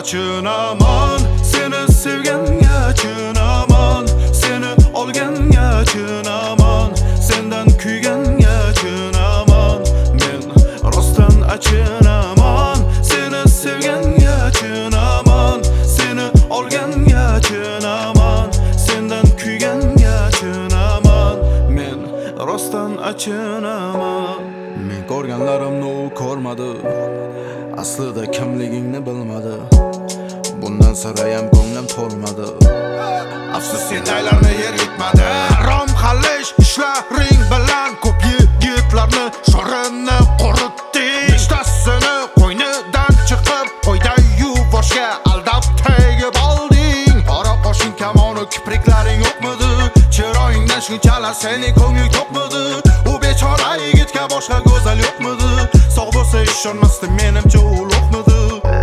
Achinaman seni sevganga achinaman, seni olganga achinaman, sendan kuyganga achinaman. Men rostdan achinaman, seni sevganga achinaman, seni olganga achinaman, sendan kuyganga achinaman. Men rostdan achinaman. Men ko'rganlarimni u ko'rmadi, aslida kimligingni bilmadi. Bundan sirayam ko'nglim to'lmadi. Afsus senaylarni yer yutmadi. Harom xallish ishlaring bilan ko'p yigitlarni shorini quritding. Nechtasini qo'ynidan chiqib qo'yday yuvoshga aldab tegib olding. Qora qoshing kamoni kipriklaring yo'qmidi? Chiroyingdan shunchalar seni ko'ngling to'qmidi? U bechora yigitga boshqa go'zal yo'qmidi? Sog' bo'lsa ishonmasdim, menimcha u lo'qmidi.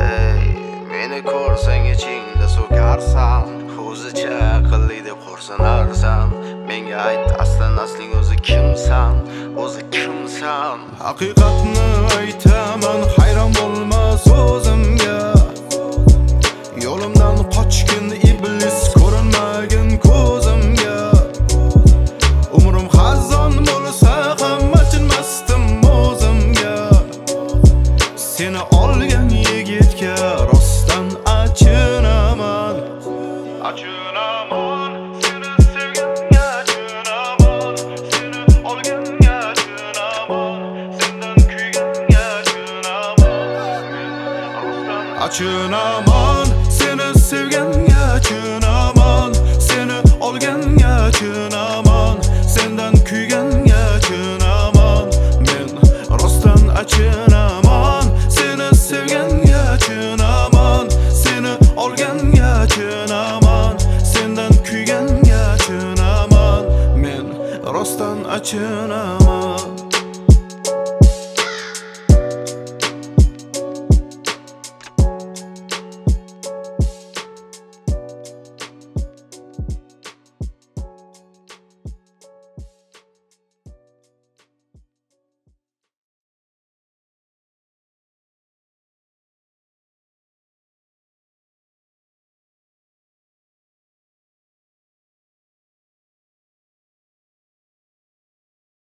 Meni ko'rsang ichingda so'karsan, o'zicha aqlli deb xo'rsanarsan. Menga ayt, asling o'zi kimsan? O'zi kimsan? Haqiqatni aytaman, hayron bo'lma so'zimga. Yo'limdan qochgin iblis, ko'rinmagin ko'zimga. Umrim xazon bo'lsa ham achinmasdim o'zimga. Seni olgan yigitga rostdan achinaman. Achinaman, seni sevganga achinaman, seni olganga achinaman, sendan kuyganga achinaman. Achinaman, seni sevganga achinaman, seni olganga achinaman, sendan kuyganga achinaman. Men rostdan achinaman, seni sevganga achinaman, seni olganga achinaman, sendan kuyganga achinaman. Men rostdan achinaman.